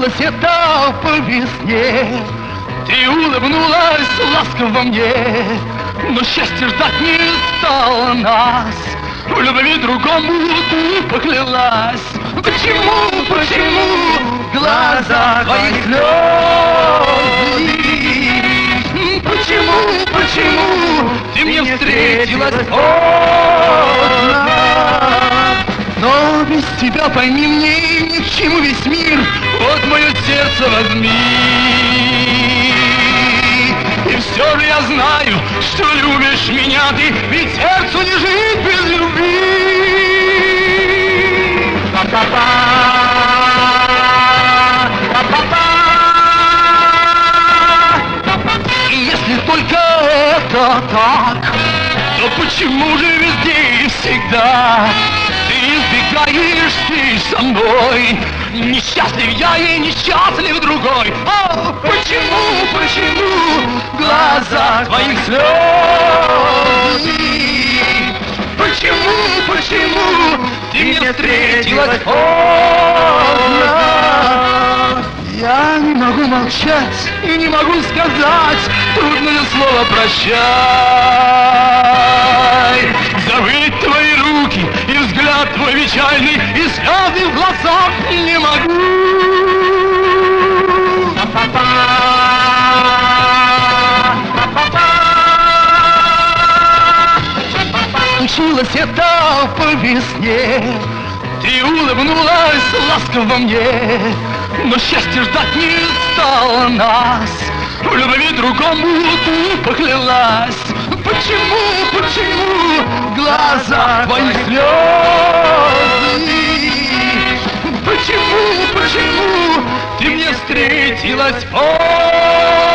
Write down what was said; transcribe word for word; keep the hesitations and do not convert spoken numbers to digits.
Случилось это по весне, ты улыбнулась ласково мне, но счастье ждать не стало нас, в любви другому ты поклялась. Почему, почему в глазах твоих слезы? Почему, почему ты мне встретилась поздно? Но без тебя, пойми, мне ни к чему весь мир, вот мое сердце возьми. И все же я знаю, что любишь меня ты, ведь сердцу не жить без любви. Па-па-па, па-па-па. И если только это так, то почему же везде и всегда ты избегаешь встреч со мной? Несчастлив я и несчастлив другой. О, почему, почему в глазах твоих слезы? Почему, почему ты мне встретилась поздно? Я не могу молчать и не могу сказать трудное слово прощай. Забыть твои руки и взгляд твой печальный, и слезы в глазах не могу. Па-па-па, па-па-па. Случилось это по весне, ты улыбнулась ласково мне, но счастье ждать не стало нас, в любви другому ты поклялась. Почему, почему в глазах твоих слезы? Почему, почему ты мне встретилась поздно?